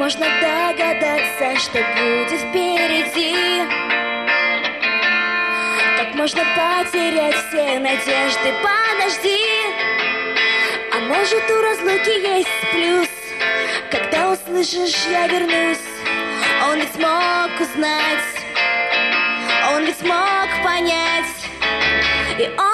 можно догадаться, что будет впереди? Как можно потерять все надежды? Подожди, а может у разлуки есть плюс? Когда услышишь, я вернусь. Он ведь смог узнать, он ведь смог понять, и он